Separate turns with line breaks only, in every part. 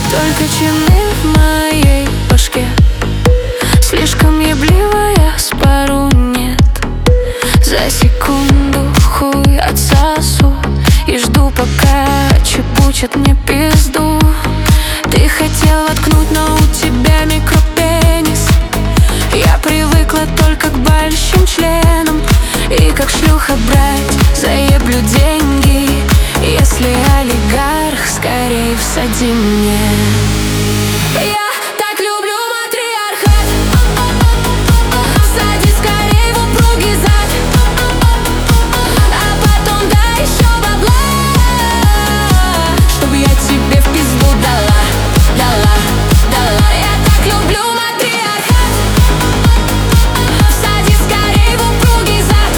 Только чины в моей башке. Слишком ебливая, с пару нет. За секунду хуй отсосу и жду, пока чебучат мне пизду. Ты хотел воткнуть, но у тебя микропенис. Я привыкла только к большим членам и как шлюха брать заеблю деньги. Если олигарх, скорей всади мне. Я так люблю матриархат. Всади скорей в упругий зад, а потом дай еще бабла, чтоб я тебе в пизду дала, дала, дала. Я так люблю матриархат. Всади скорей в упругий зад,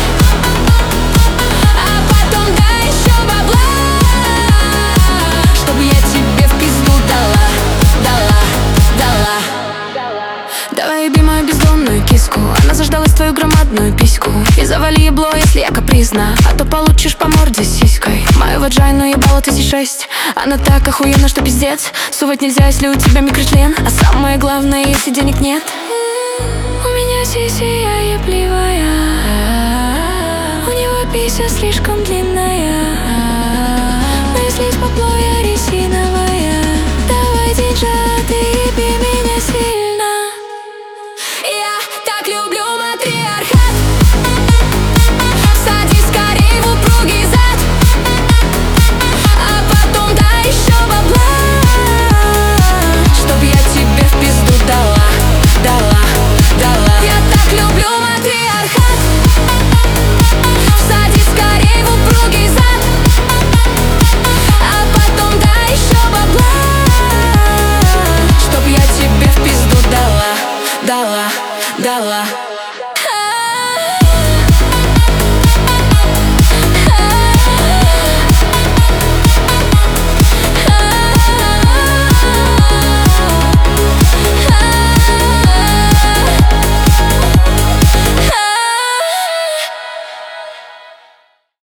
а потом дай еще бабла, чтоб я тебе в пизду дала, дала, дала. Давай еби мою бездомную киску. Она заждалась твою громадную письку. И завали ебло, если я капризна, а то получишь по морде сиськой. Мою ваджайну ебало 1006. Она так охуенна, что пиздец. Сувать нельзя, если у тебя микрочлен. А самое главное, если денег нет. У меня сисия ебливая, у него пися слишком длинная. Но если с бабло я резиновая, давай, диджей, ты еби меня сильно. Я так люблю матриархат. Всади скорей в упругий зад, а потом дай еще бабла, чтоб я тебе в пизду дала, дала, дала. Я так люблю матриархат. Всади скорей в упругий зад, а потом дай еще бабла, чтоб я тебе в пизду дала, дала, дала.